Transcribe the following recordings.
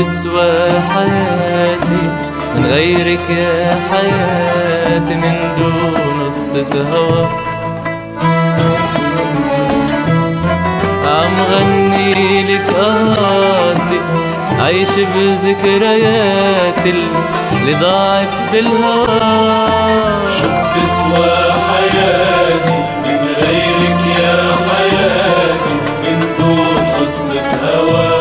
تسوى حياتي من غيرك يا حياتي، من دون قصة هوا عم غني لك قهاتي، عايش بذكرياتي اللي ضاعت بالهوا. شو بتسوى حياتي من غيرك يا حياتي، من دون قصة هوا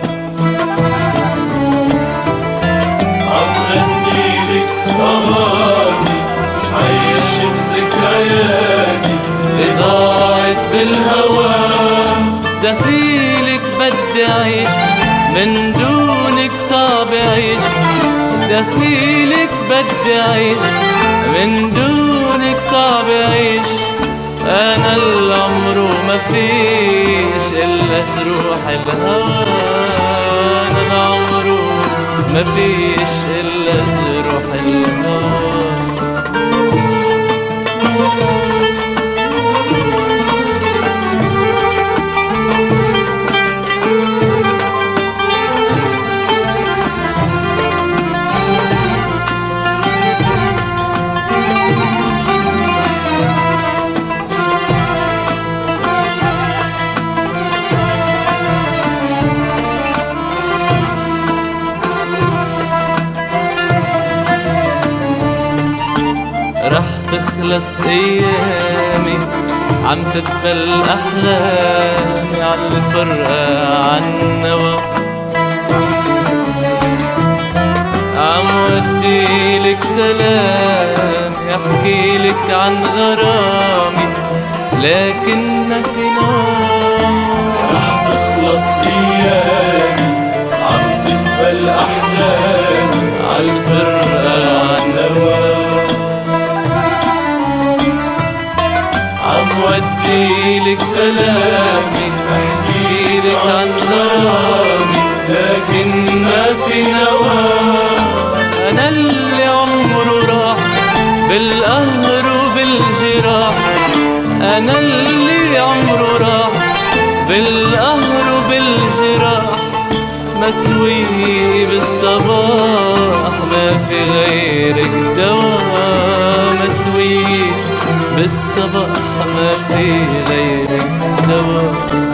عم غني لك قهاتي، عايش بذكرياتي اللي ضاعت بالهوا. دخيلك بدي أعيش من دونك صعب أعيش، دخيلك بدي أعيش من دونك صعب أعيش. أنا العمر ما فيش إلا جروح الهوى، أنا العمر ما فيش إلا جروح الهوى. رح تخلص ايامي عم تتبل احلامي عالفرقة عالنوا، عم وديلك سلام يحكيلك عن غرامي لكننا في نار. رح تخلص ايامي عم تتبل احلامي عالفرقة عالنوا، وديلك سلامي احكيلك عن غرامي لكن ما في نوا. انا اللي عمره راح بالقهر وبالجراح، انا اللي عمره راح بالقهر وبالجراح. مسوي بالصباح ما في غيرك دوا، مسوي بالصباح ما في غيرك دوا.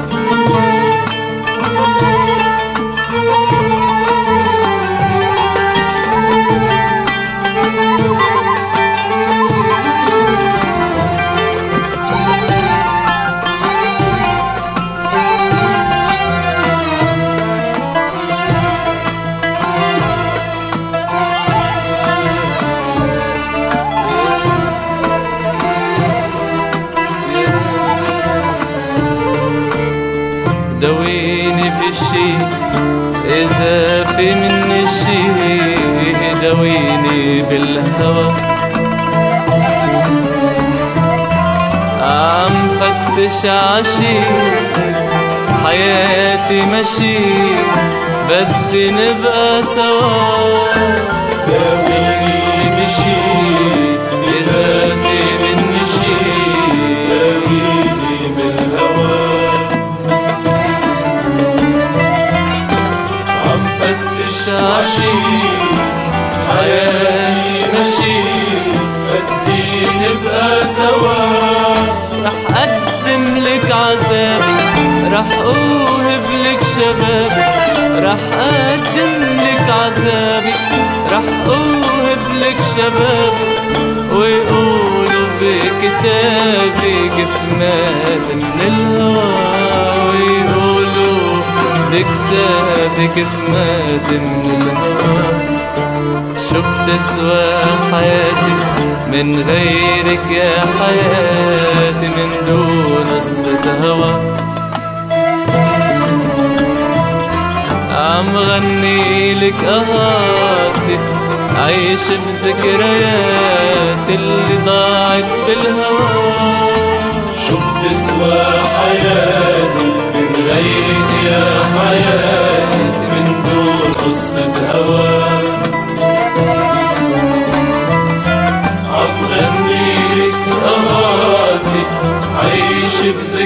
دويني بشي إذا في مني شي، دويني بالهوى عم فتش عشي حياتي مشي بدي نبقى سوا. داويني بشي إذا في مني شي، داويني بالهوى عم فتش عشي حياتي مشي بدي نبقى سوا. رح أقدم لك عذاب، رح أوهب لك شباب، رح أقدم لك عذابي، رح أوهب لك شباب. ويقولوا بكتابي كيف مات من الهوى، ويقولوا بكتابي كيف مات من الهوى. شو بتسوى حياتي من غيرك يا حياتي، من دون قصة هوا عم غني لك قهاتي، عايش بذكرياتي اللي ضاعت بالهوا. شو بتسوى حياتي من غيرك يا حياتي، من دون قصة هوا عم غني لك قهاتي، عايش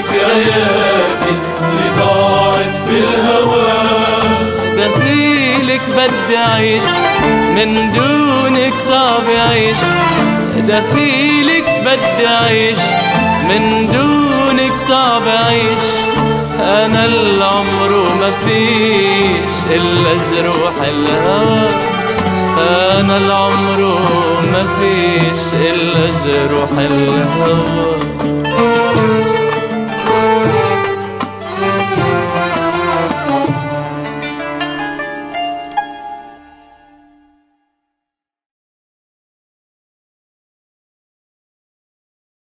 بذكرياتي اللي ضاعت بالهوا. دخيلك دخيلك بدي أعيش، من دونك صعب أعيش. دخيلك بدي أعيش، من دونك صعب أعيش. أنا العمر ما فيش إلا جروح الهوى، أنا العمر ما فيش إلا جروح الهوى.